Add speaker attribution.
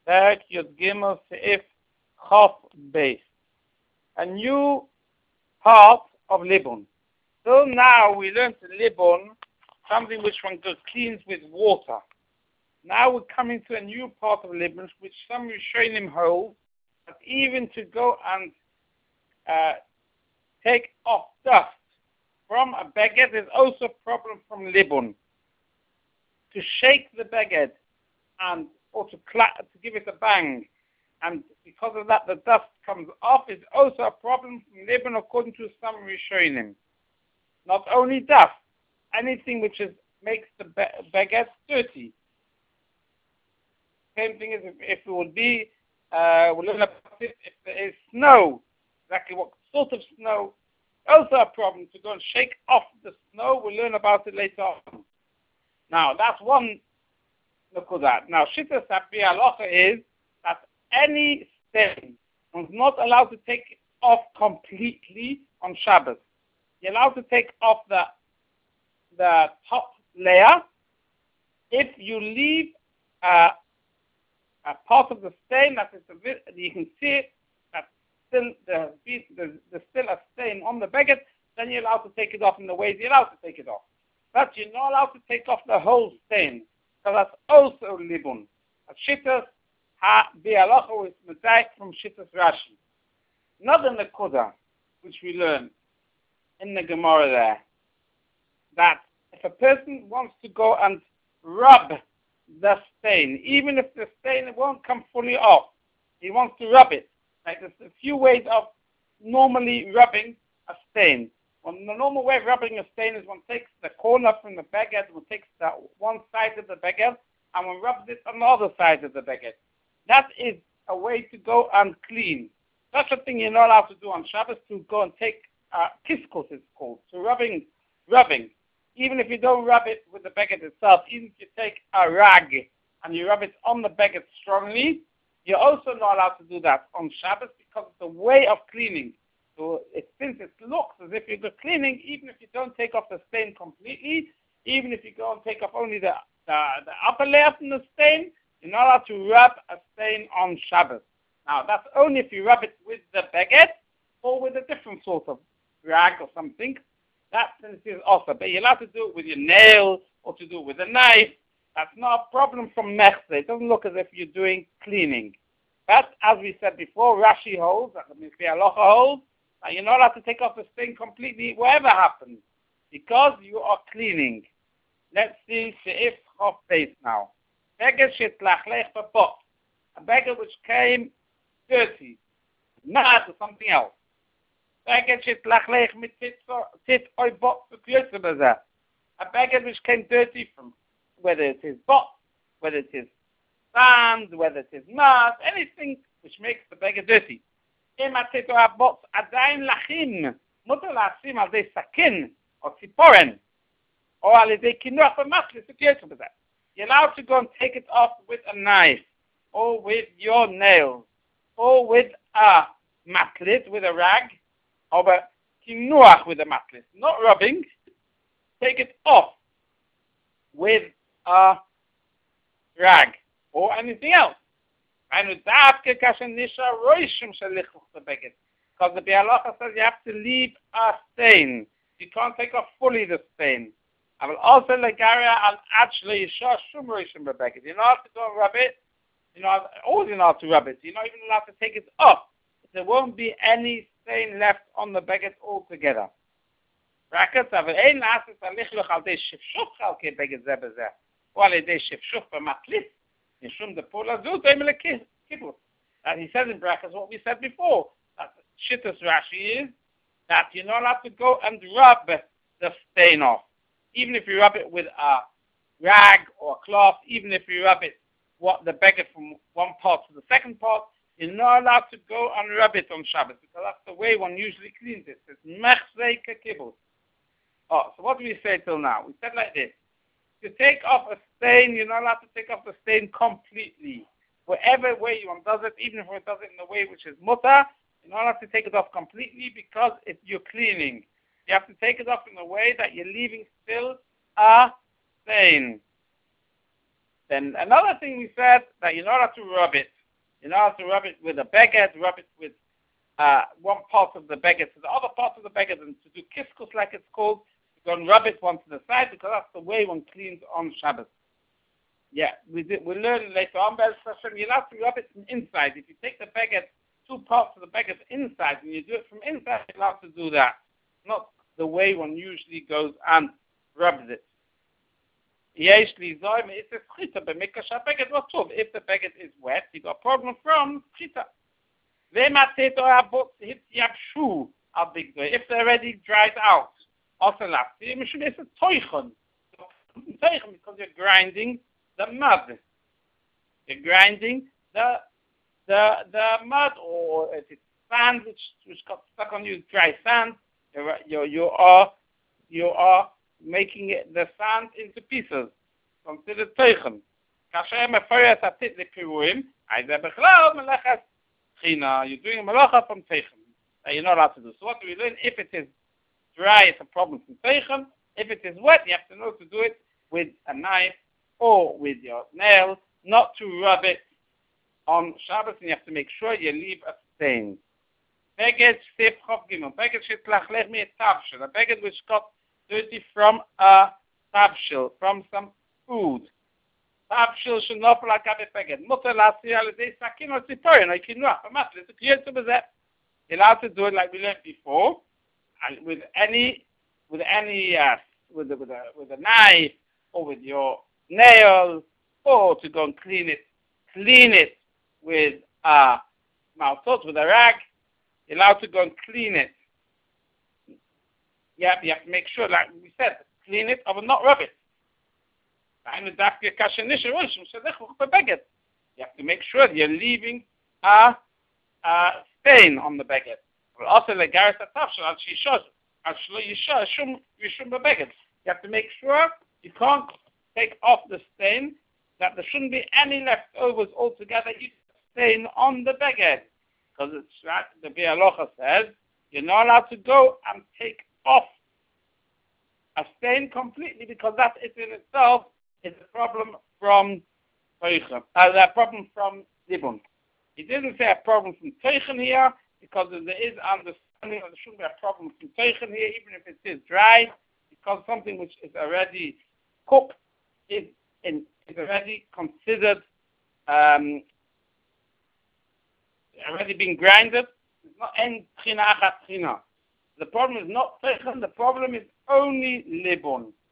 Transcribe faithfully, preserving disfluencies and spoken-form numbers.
Speaker 1: Perek Yud Gimel Seif Chof Beis. A new part of Libun. So now we learned Libun, something which one goes cleans with water. Now we're coming to a new part of Libun, which some Rishonim hold, that even to go and uh, take off dust from a beged is also a problem from Libun. To shake the beged and or to clap, to give it a bang, and because of that the dust comes off, is also a problem from Libun according to some Rishonim. Not only dust, anything which is makes the be- beged dirty. Same thing as if, if it would be, uh, we'll learn about it, if there is snow, exactly what sort of snow, also a problem to go and shake off the snow. We'll learn about it later on. Now, that's one look at that. Now, Shittas Hapi Halacha is that any stain is not allowed to take it off completely on Shabbos. You're allowed to take off the the top layer if you leave uh, a part of the stain that is a bit, you can see it, that still there's, there's, there's still a stain on the beged, then you're allowed to take it off in the ways you're allowed to take it off. But you're not allowed to take off the whole stain, because that's also libun. Shittas ha bi'alacha is medayek from Shittas Rashi. Not in the Kuda, which we learn in the Gemara there, that if a person wants to go and rub the stain, even if the stain won't come fully off, he wants to rub it. Like there's a few ways of normally rubbing a stain. Well, the normal way of rubbing a stain is one takes the corner from the beged, one takes the one side of the beged, and one rubs it on the other side of the beged. That is a way to go and clean. Such a thing you're not allowed to do on Shabbos, to go and take uh, kiskos, it's called, so rubbing, rubbing. Even if you don't rub it with the beged itself, even if you take a rag and you rub it on the beged strongly, you're also not allowed to do that on Shabbos because it's a way of cleaning. So it, since it looks as if you're cleaning, even if you don't take off the stain completely, even if you go and take off only the, the, the upper layer from the stain, you're not allowed to rub a stain on Shabbos. Now, that's only if you rub it with the beged or with a different sort of rag or something. That is also, but you're allowed to do it with your nail or to do it with a knife. That's not a problem from mechze. It doesn't look as if you're doing cleaning. But as we said before, Rashi holds, that the Mizbeach Halacha holds, that you're not allowed to take off the stain completely, whatever happens, because you are cleaning. Let's see Seif Chof Beis now. Beged shetlachlech b'pot, a beged which came dirty, mad or something else. Beged shetlachlech mit tit oy bot v'kiyotze b'zeh, a beged which came dirty from whether it is bot, whether it is sand, whether it is mud, anything which makes the beged dirty. Im atit o abot adayin lachin, mutar la'asim al dei sakin or tziporen, or al dei kinuach v'machlis v'kiyotze b'zeh. You're allowed to go and take it off with a knife, or with your nails, or with a matlit, with a rag, or a kinuach with a matlit. Not rubbing. Take it off with a rag, or anything else. Because the Bialacha says you have to leave a stain. You can't take off fully the stain. I will also legaria al actually yishar shum rishim rebekah. You're not allowed to go and rub it. You're not always allowed to rub it. You're not even allowed to take it off. There won't be any stain left on the beged altogether. Brackets of ein lasis alichluch al dei shifshuf chalkei beged zeh bezeh, or al dei shifshuf b'matlis yishum depula zut emele kibbutz. And he says in brackets what we said before, that Shittas Rashi is that you're not allowed to go and rub the stain off. Even if you rub it with a rag or a cloth, even if you rub it, what the beged from one part to the second part, you're not allowed to go and rub it on Shabbos, because that's the way one usually cleans it. It's mechzei kekibut. Oh, so what do we say till now? We said like this. To take off a stain, you're not allowed to take off the stain completely. Whatever way one does it, even if it does it in a way which is mutar, you're not allowed to take it off completely because if you're cleaning. You have to take it off in a way that you're leaving still a stain. Then another thing we said, that you're not allowed to rub it. In order to rub it with a beged, rub it with uh, one part of the beged to the other part of the beged, and to do kiskus like it's called, you go and rub it one to the side, because that's the way one cleans on Shabbos. Yeah, we did, we learn later on, but you'll have to rub it from inside. If you take the beged, two parts of the beged inside, and you do it from inside, you'll have to do that. Not the way one usually goes and rubs it. If the beged is wet, you got a problem from chita. If they're already dried out, because you're grinding the mud. You're grinding the the the mud, or if it's sand which which got stuck on you, dry sand. You're, you're, you are you are making it, the sand into pieces. Consider teichen. Kasher mefayet atit lepiruim. Either bechlal melechas china. You're doing a melacha from teichen. You're not allowed to do. So what do we learn? If it is dry, it's a problem from teichen. If it is wet, you have to know to do it with a knife or with your nails, not to rub it on Shabbos, and you have to make sure you leave a stain. Beged stif chof gimel. Beged shetlachlech mi tabshel. A beged which got dirty from a tabshel, from some food. Tabshel should not be like a beged. Mutter lasi alidei sakin or tziporin or kinuach. Amatli, it's a clear to bezeh. You're allowed to do it like we learned before, and with any, with any, uh, with a, with a, with a knife, or with your nails, or to go and clean it, clean it with a maltot, with a rag. You're allowed to go and clean it. Yeah, you have to make sure, like we said, clean it, or not rub it. You have to make sure that you're leaving a, a stain on the beged. Also, you have to make sure you can't take off the stain, that there shouldn't be any leftovers altogether, you stain on the beged. Because it's right, the Bialocha says, you're not allowed to go and take off a stain completely, because that is in itself is a problem from Teichen, uh, a problem from Libun. He didn't say a problem from Teichen here, because there is understanding that there shouldn't be a problem from Teichen here, even if it is dry, because something which is already cooked is, in, is already considered um, already been grinded. It's not en tchina achat tchina. The problem is not Teichen, the problem is only Libun.